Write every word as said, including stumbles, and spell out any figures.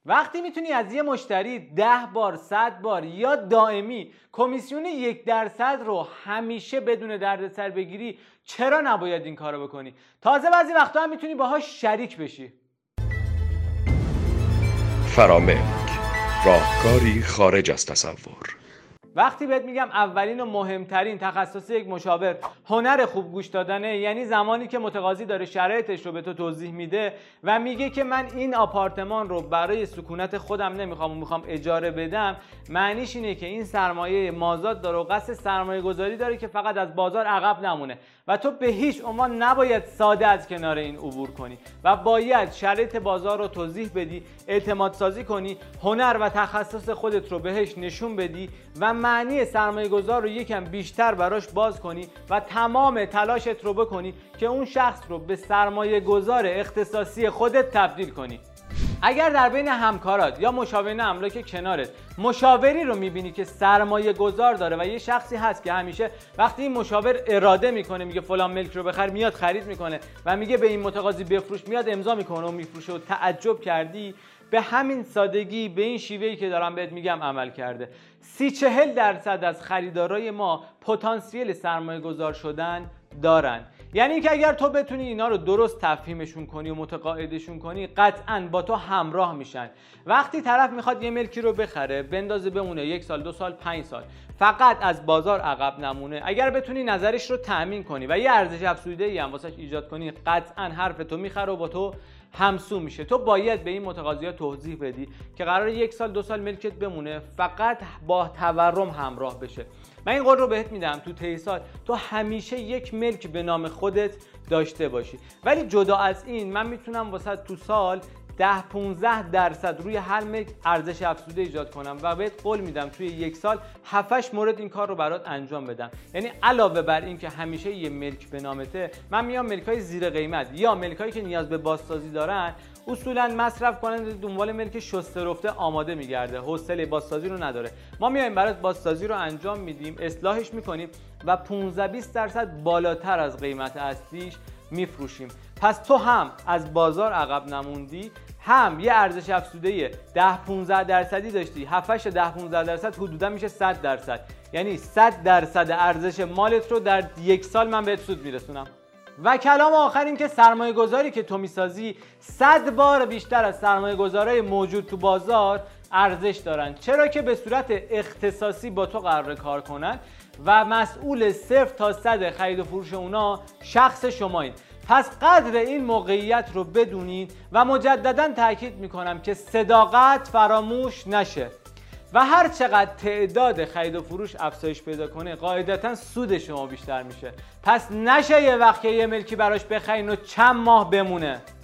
وقتی میتونی از یه مشتری ده بار، صد بار یا دائمی کمیسیون یک درصد رو همیشه بدون دردسر بگیری، چرا نباید این کارو بکنی؟ تازه بعضی وقتا هم میتونی باهاش شریک بشی. فراملک، راهکاری خارج از تصور. وقتی بهت میگم اولین و مهمترین تخصص یک مشاور هنر خوب گوش دادنه، یعنی زمانی که متقاضی داره شرایطش رو به تو توضیح میده و میگه که من این آپارتمان رو برای سکونت خودم نمیخوام و میخوام اجاره بدم، معنیش اینه که این سرمایه مازاد داره و قصد سرمایه گذاری داره که فقط از بازار عقب نمونه و تو به هیچ عنوان نباید ساده از کنار این عبور کنی و باید شرایط بازار رو توضیح بدی، اعتماد سازی کنی، هنر و تخصص خودت رو بهش نشون بدی و معنی سرمایه گذار رو یکم بیشتر براش باز کنی و تمام تلاشت رو بکنی که اون شخص رو به سرمایه گذار اختصاصی خودت تبدیل کنی. اگر در بین همکارات یا مشاورین املاک کنارت مشاوری رو میبینی که سرمایه گذار داره و یه شخصی هست که همیشه وقتی این مشاور اراده میکنه میگه فلان ملک رو بخر، میاد خرید میکنه و میگه به این متقاضی بفروش، میاد امضا میکنه و میفروشه و تعجب کردی، به همین سادگی به این شیوهی که دارم بهت میگم عمل کرده. سی چهل درصد از خریدارای ما پتانسیل سرمایه گذار شدن دارن. یعنی اینکه اگر تو بتونی اینا رو درست تفهیمشون کنی و متقاعدشون کنی، قطعاً با تو همراه میشن. وقتی طرف میخواد یه ملکی رو بخره، بندازه بمونه یک سال، دو سال، پنج سال، فقط از بازار عقب نمونه، اگر بتونی نظرش رو تأمین کنی و یه ارزش افزوده‌ای هم واسش ایجاد کنی، قطعاً حرف تو میخره و با تو همسو میشه. تو باید به این متقاضی‌ها توضیح بدی که قرار یک سال دو سال ملکت بمونه، فقط با تورم همراه بشه. من این قول رو بهت میدم تو طی سال تو همیشه یک ملک به نام خودت داشته باشی. ولی جدا از این، من میتونم واسه تو سال ده پانزده درصد روی هر ملک ارزش افزوده ایجاد کنم و بهت قول میدم توی یک سال هفت هشت مورد این کار رو برات انجام بدم. یعنی علاوه بر این که همیشه یه ملک به نامته، من میام ملکای زیر قیمت یا ملکایی که نیاز به بازسازی دارن، اصولا مصرف کننده دنبال ملک شسته رفته آماده میگرده، حوصله بازسازی رو نداره. ما میایم برات بازسازی رو انجام میدیم، اصلاحش میکنیم و پانزده بیست درصد بالاتر از قیمت اصلیش میفروشیم. پس تو هم از بازار عقب نموندی، هم یه ارزش افزوده ده پانزده درصدی داشتی. هفت هشت ده پانزده درصد حدودا میشه صد درصد. یعنی صد درصد ارزش مالت رو در یک سال من بهت سود میرسونم. و کلام آخر این که سرمایه گذاری که تو میسازی صد بار بیشتر از سرمایه گذارای موجود تو بازار ارزش دارن، چرا که به صورت اختصاصی با تو قرار کار کنن و مسئول صفر تا صد خرید و فروش اونا شخص شمایید. پس قدر این موقعیت رو بدونید و مجددا تاکید میکنم که صداقت فراموش نشه و هر چقدر تعداد خرید و فروش افزایش پیدا کنه، قاعدتا سود شما بیشتر میشه. پس نشه یه وقت که یه ملکی براش بخرین و چند ماه بمونه.